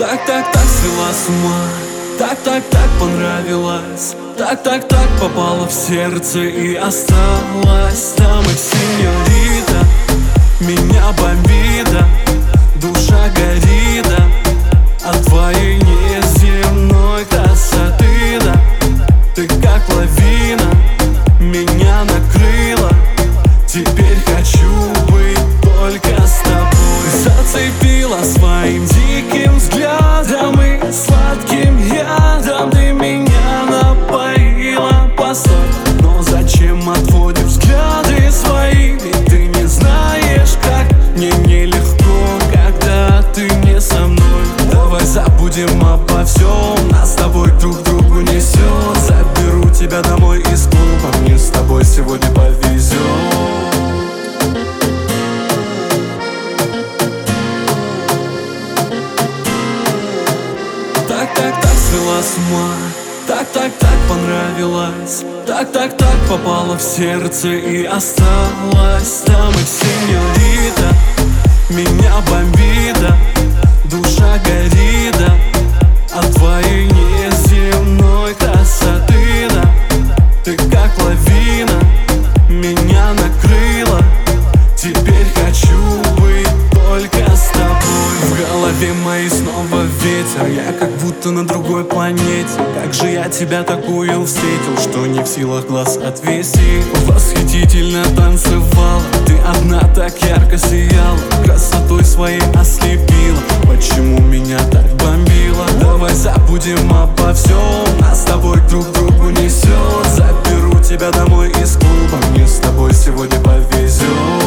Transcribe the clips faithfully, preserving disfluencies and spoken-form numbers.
Так-так-так свела с ума, так-так-так понравилась, так-так-так попала в сердце и осталась. Там и сеньорита, меня бомбита, душа горита от твоей неземной красоты, да. Ты как лавина, меня накрыла, теперь хочу быть только с тобой. Зацепила своим диким взглядом и сладким ядом ты меня напоила. Постой, но зачем отводишь взгляды свои? Ведь ты не знаешь, как мне нелегко, когда ты не со мной. Давай забудем обо всем, нас с тобой друг к другу несет. Заберу тебя домой из клуба, мне с тобой сегодня повезет. Так-так-так свела с ума, так-так-так понравилась, так-так-так попала в сердце и осталась. Там и сеньорита, меня бомбита, душа горита от твоей неземной красоты, да. Ты как лавина, меня накрыла, теперь хочу быть только с тобой. В голове моей снова ветер, я как будто на другой планете. Как же я тебя такую встретил, что не в силах глаз отвести. Восхитительно танцевала, ты одна так ярко сияла, красотой своей ослепила. Почему меня так бомбило? Давай забудем обо всем, нас с тобой друг к другу несет. Заберу тебя домой из клуба, мне с тобой сегодня повезет.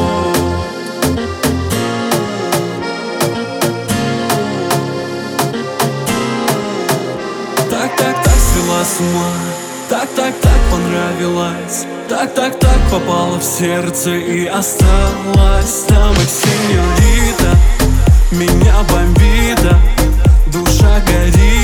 Так-так-так свела с ума, так-так-так понравилась, так-так-так попала в сердце и осталась. Там и сеньорита, меня бомбита, душа горит